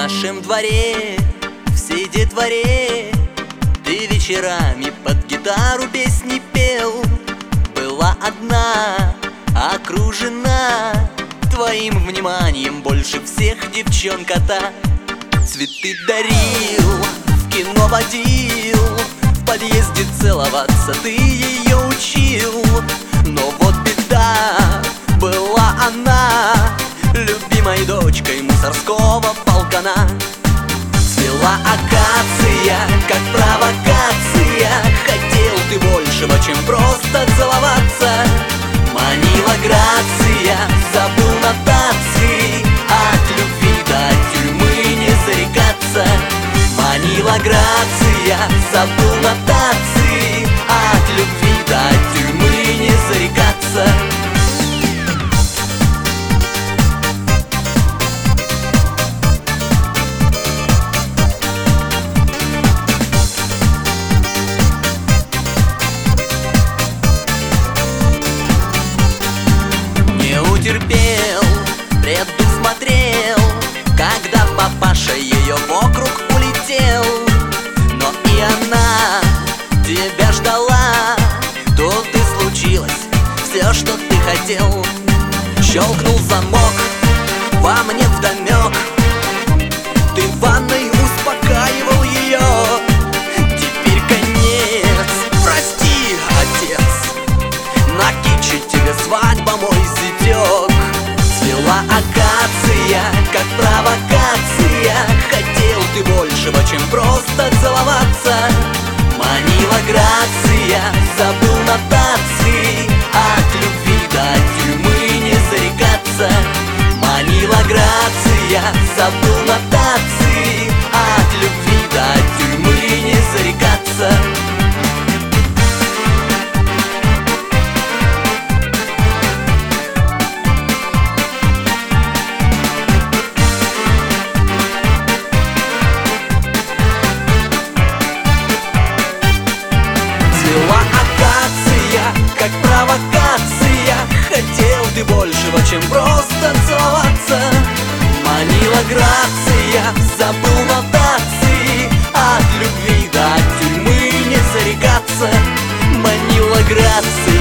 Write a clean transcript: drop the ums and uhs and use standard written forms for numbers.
нашем дворе, всей детворе ты вечерами под гитару песни пел. Была одна, окружена твоим вниманием больше всех девчонка-то. Цветы дарил, в кино водил, в подъезде целоваться ты ее учил. Но вот беда, была она любимой дочкой мусорского полкана. Цвела акация, как провокация, хотел ты большего, чем просто целоваться. Манила грация, забыл нотации, от любви до тюрьмы не зарекаться. Манила грация, забыл нотации, от любви до тюрьмы не зарекаться. Терпел, предусмотрел, когда папаша ее вокруг улетел. Но и она тебя ждала, тут и случилось все, что ты хотел. Щелкнул замок, во мне вдомек, ты в ванной успокаивал ее. Теперь конец, прости, отец, на киче тебе свадьба мой зятек. Цвела акация, как провокация, хотел ты большего, чем просто целоваться. Манила грация, забыл нотации, от любви до тюрьмы не зарекаться. Манила грация, забыл нотации, от любви до тюрьмы не зарекаться. Цвела акация, как провокация, хотел ты большего, чем просто целоваться. Манила грация, забыл нотации, от любви до тюрьмы не зарекаться. Манила грация,